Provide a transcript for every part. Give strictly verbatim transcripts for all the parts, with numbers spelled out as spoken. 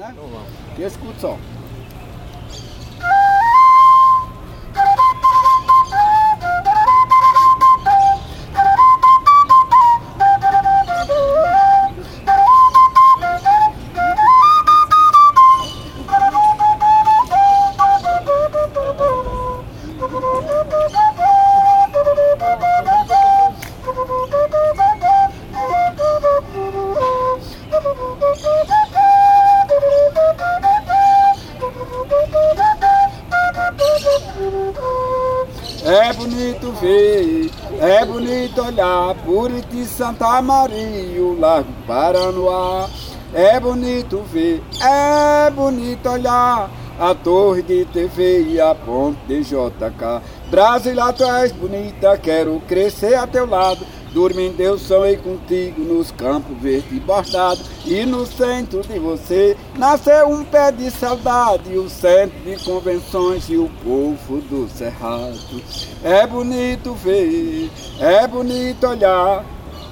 né? Então vamos. Que escuta só. É bonito ver, é bonito olhar, Buriti, Santa Maria, o Largo Paranoá. É bonito ver, é bonito olhar, a torre de T V e a ponte de J K. Brasília, tu és bonita, quero crescer a teu lado. Dormindo eu sonhei contigo nos campos verde bordado. E no centro de você nasceu um pé de saudade, o centro de convenções e o povo do cerrado. É bonito ver, é bonito olhar,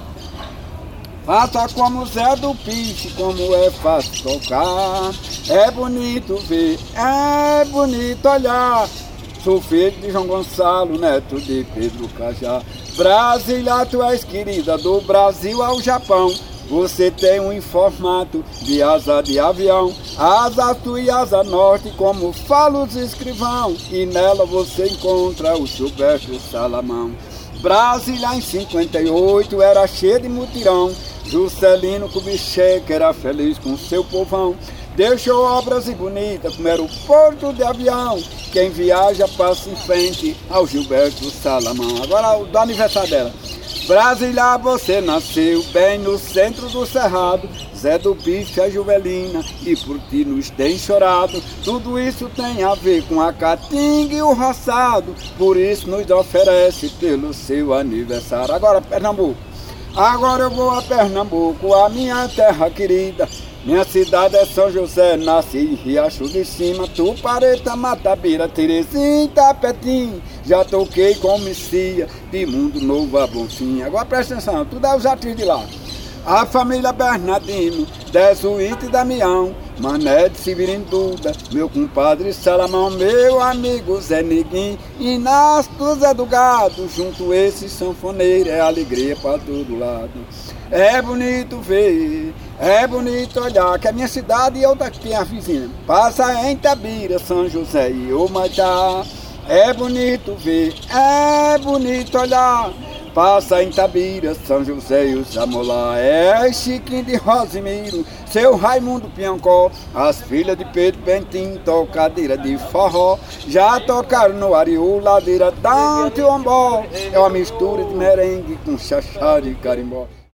faça como Zé do Piche, como é fácil tocar. É bonito ver, é bonito olhar, sou filho de João Gonçalo, neto de Pedro Cajá. Brasília, tu és querida, do Brasil ao Japão. Você tem um formato de asa de avião, asa sul e asa norte, como falam os escrivão. E nela você encontra o Gilberto Salamão. Brasília em cinquenta e oito era cheia de mutirão, Juscelino Kubitschek era feliz com seu povão. Deixou obras e bonitas, como era o porto de avião. Quem viaja passa em frente ao Gilberto Salamão. Agora o do aniversário dela. Brasília, você nasceu bem no centro do cerrado. Zé do Bife, a Juvelina, e por ti nos tem chorado. Tudo isso tem a ver com a caatinga e o roçado, por isso nos oferece pelo seu aniversário. Agora Pernambuco. Agora eu vou a Pernambuco, a minha terra querida. Minha cidade é São José, nasci em Riacho de Cima, Tupareta, Matabira, Terezinha, Tapetim. Já toquei com Missia, de Mundo Novo a Bonfim. Agora presta atenção, tudo é os artistas de lá. A família Bernardino, Desuíte e Damião, Mané de Severino Duda, meu compadre Salamão, meu amigo Zé Neguinho, Inácio do Zé do Gado, junto esse sanfoneiro, é alegria para todo lado. É bonito ver, é bonito olhar, que a minha cidade e eu daqui tem a vizinha. Passa em Itabira, São José e Omaitá. É bonito ver, é bonito olhar, passa em Itabira, São José e o Zamolá. É Chiquinho de Rosimiro, seu Raimundo Piancó, as filhas de Pedro Bentinho, tocadeira de forró. Já tocaram no Ariú, ladeira Dante Ombó. É uma mistura de merengue com chachá de carimbó.